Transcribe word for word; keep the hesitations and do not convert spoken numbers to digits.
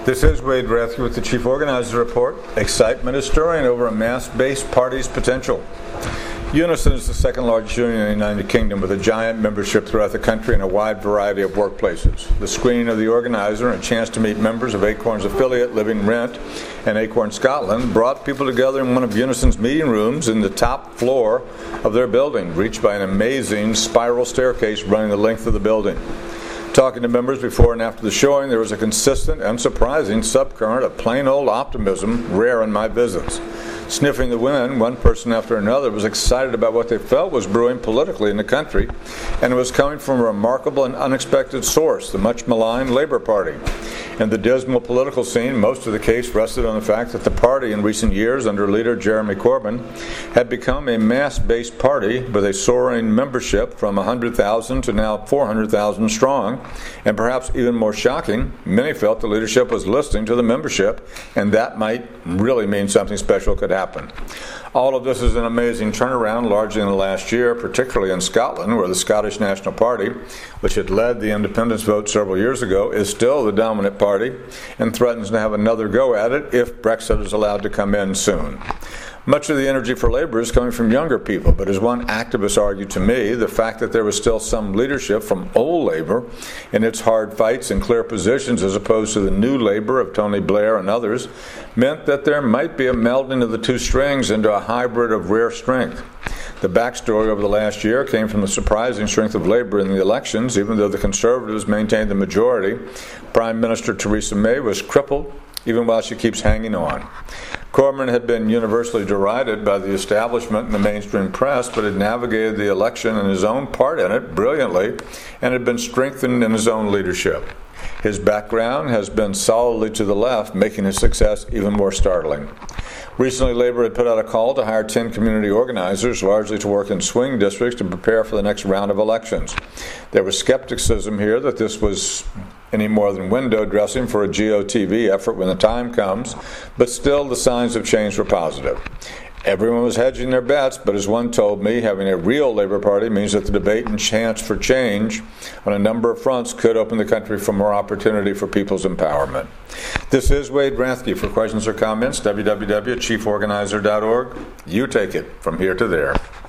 This is Wade Rathke with the Chief Organizer Report. Excitement is stirring over a mass-based party's potential. Unison is the second largest union in the United Kingdom with a giant membership throughout the country in a wide variety of workplaces. The screening of the organizer and a chance to meet members of Acorn's affiliate Living Rent and Acorn Scotland brought people together in one of Unison's meeting rooms in the top floor of their building, reached by an amazing spiral staircase running the length of the building. Talking to members before and after the showing, there was a consistent and surprising subcurrent of plain old optimism rare in my visits. Sniffing the wind, one person after another was excited about what they felt was brewing politically in the country, and it was coming from a remarkable and unexpected source, the much maligned Labour Party. In the dismal political scene, most of the case rested on the fact that the party in recent years under leader Jeremy Corbyn had become a mass-based party with a soaring membership from one hundred thousand to now four hundred thousand strong, and perhaps even more shocking, many felt the leadership was listening to the membership, and that might really mean something special could happen. All of this is an amazing turnaround, largely in the last year, particularly in Scotland, where the Scottish National Party, which had led the independence vote several years ago, is still the dominant party and threatens to have another go at it if Brexit is allowed to come in soon. Much of the energy for Labour is coming from younger people, but as one activist argued to me, the fact that there was still some leadership from old Labour in its hard fights and clear positions as opposed to the new Labour of Tony Blair and others meant that there might be a melding of the two strings into a hybrid of rare strength. The backstory over the last year came from the surprising strength of Labour in the elections. Even though the Conservatives maintained the majority, Prime Minister Theresa May was crippled, even while she keeps hanging on. Corbyn had been universally derided by the establishment and the mainstream press, but had navigated the election and his own part in it brilliantly and had been strengthened in his own leadership. His background has been solidly to the left, making his success even more startling. Recently, Labour had put out a call to hire ten community organizers, largely to work in swing districts to prepare for the next round of elections. There was skepticism here that this was any more than window dressing for a G O T V effort when the time comes, but still the signs of change were positive. Everyone was hedging their bets, but as one told me, having a real Labour Party means that the debate and chance for change on a number of fronts could open the country for more opportunity for people's empowerment. This is Wade Rathke. For questions or comments, w w w dot chief organizer dot org. You take it from here to there.